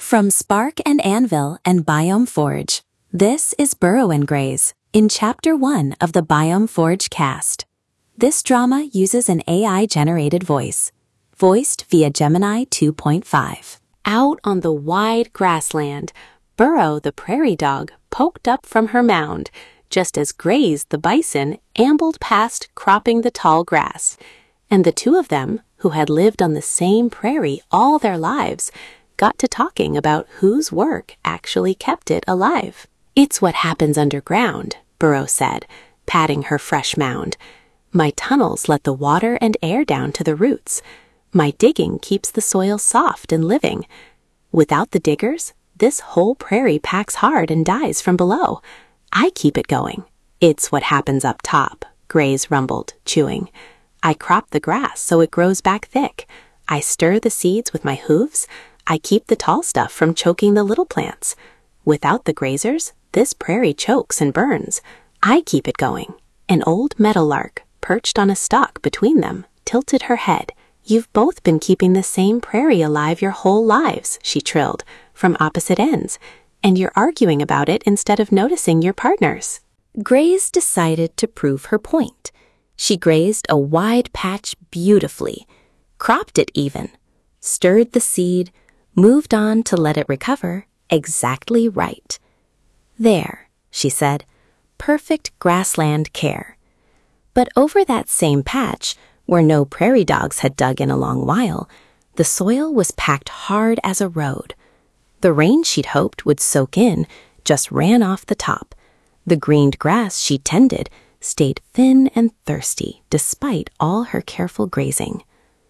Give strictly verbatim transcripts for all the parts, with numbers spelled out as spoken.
From Spark and Anvil and Biome Forge, this is Burrow and Graze in Chapter one of the Biome Forge cast. This drama uses an A I-generated voice, voiced via Gemini two point five. Out on the wide grassland, Burrow the prairie dog poked up from her mound, just as Graze the bison ambled past cropping the tall grass, and the two of them, who had lived on the same prairie all their lives, got to talking about whose work actually kept it alive. "It's what happens underground," Burrow said, patting her fresh mound. "My tunnels let the water and air down to the roots. My digging keeps the soil soft and living. Without the diggers, this whole prairie packs hard and dies from below. I keep it going." "It's what happens up top," Graze rumbled, chewing. "I crop the grass so it grows back thick. I stir the seeds with my hooves. I keep the tall stuff from choking the little plants. Without the grazers, this prairie chokes and burns. I keep it going." An old meadowlark, perched on a stalk between them, tilted her head. "You've both been keeping the same prairie alive your whole lives," she trilled, "from opposite ends, and you're arguing about it instead of noticing your partners." Graze decided to prove her point. She grazed a wide patch beautifully, cropped it even, stirred the seed, moved on to let it recover exactly right. "There," she said, "perfect grassland care." But over that same patch, where no prairie dogs had dug in a long while, the soil was packed hard as a road. The rain she'd hoped would soak in just ran off the top. The greened grass she tended stayed thin and thirsty despite all her careful grazing.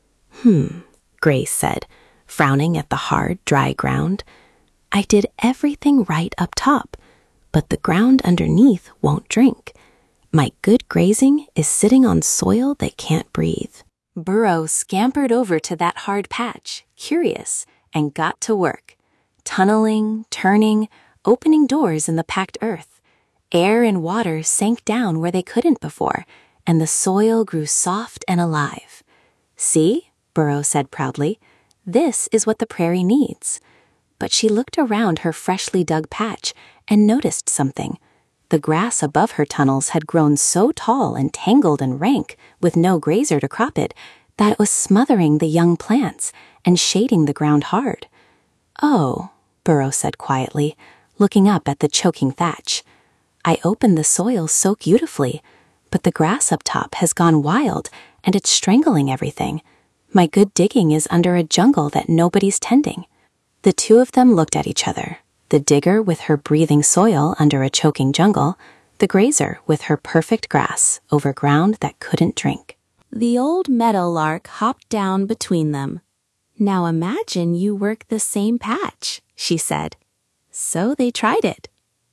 "Hmm," Grace said, frowning at the hard, dry ground. "I did everything right up top, but the ground underneath won't drink. My good grazing is sitting on soil that can't breathe." Burrow scampered over to that hard patch, curious, and got to work, tunneling, turning, opening doors in the packed earth. Air and water sank down where they couldn't before, and the soil grew soft and alive. "See?" Burrow said proudly. "This is what the prairie needs." But she looked around her freshly dug patch and noticed something. The grass above her tunnels had grown so tall and tangled and rank, with no grazer to crop it, that it was smothering the young plants and shading the ground hard. "Oh," Burrow said quietly, looking up at the choking thatch. "I opened the soil so beautifully, but the grass up top has gone wild and it's strangling everything. My good digging is under a jungle that nobody's tending." The two of them looked at each other, the digger with her breathing soil under a choking jungle, the grazer with her perfect grass over ground that couldn't drink. The old meadowlark hopped down between them. "Now imagine you work the same patch," she said. So they tried it.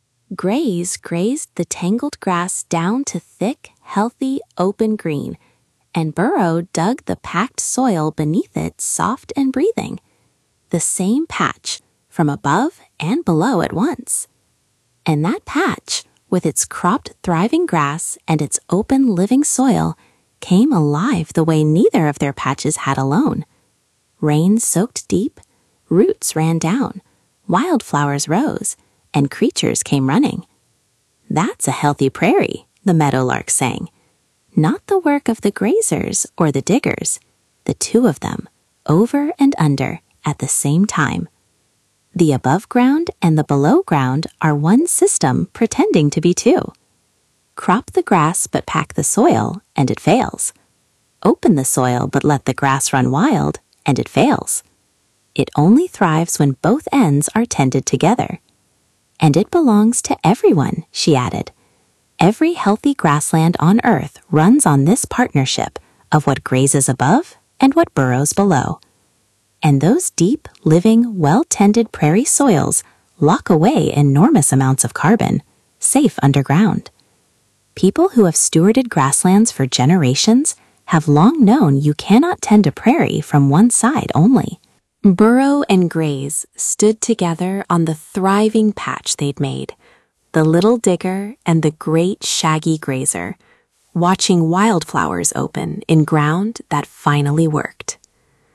Graze grazed the tangled grass down to thick, healthy, open green, and Burrow dug the packed soil beneath it soft and breathing. The same patch, from above and below at once. And that patch, with its cropped, thriving grass and its open, living soil, came alive the way neither of their patches had alone. Rain soaked deep, roots ran down, wildflowers rose, and creatures came running. "That's a healthy prairie," the meadowlark sang. Not the work of the grazers or the diggers, the two of them, over and under at the same time. The above ground and the below ground are one system pretending to be two. Crop the grass but pack the soil, and it fails. Open the soil but let the grass run wild, and it fails. It only thrives when both ends are tended together. "And it belongs to everyone," she added. "Every healthy grassland on Earth runs on this partnership of what grazes above and what burrows below. And those deep, living, well-tended prairie soils lock away enormous amounts of carbon, safe underground. People who have stewarded grasslands for generations have long known you cannot tend a prairie from one side only." Burrow and Graze stood together on the thriving patch they'd made, the little digger and the great shaggy grazer, watching wildflowers open in ground that finally worked.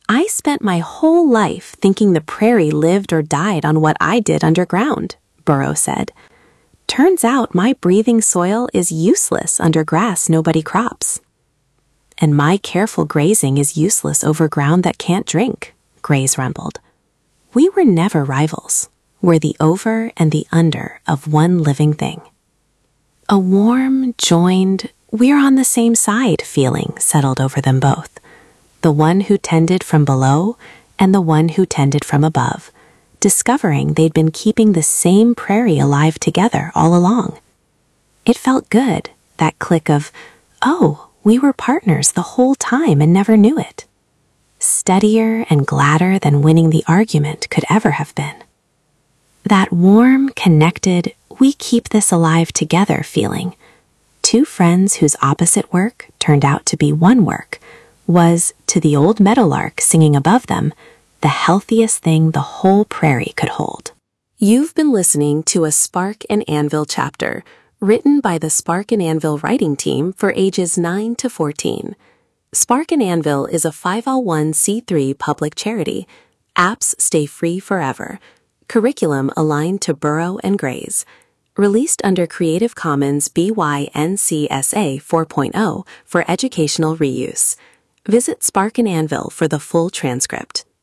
I spent my whole life thinking the prairie lived or died on what I did underground, Burrow said. Turns out my breathing soil is useless under grass nobody crops. And my careful grazing is useless over ground that can't drink, Graze rumbled. We were never rivals. We're the over and the under of one living thing. A warm, joined, we're on the same side feeling settled over them both. The one who tended from below and the one who tended from above, discovering they'd been keeping the same prairie alive together all along. It felt good, that click of, oh, we were partners the whole time and never knew it. Steadier and gladder than winning the argument could ever have been. That warm, connected, we keep this alive together feeling, two friends whose opposite work turned out to be one work, was, to the old meadowlark singing above them, the healthiest thing the whole prairie could hold. You've been listening to a Spark and Anvil chapter, written by the Spark and Anvil writing team for ages nine to fourteen. Spark and Anvil is a five oh one c three public charity. Apps stay free forever. Curriculum aligned to Burrow and Graze. Released under Creative Commons B Y N C S A four point oh for educational reuse. Visit Spark and Anvil for the full transcript.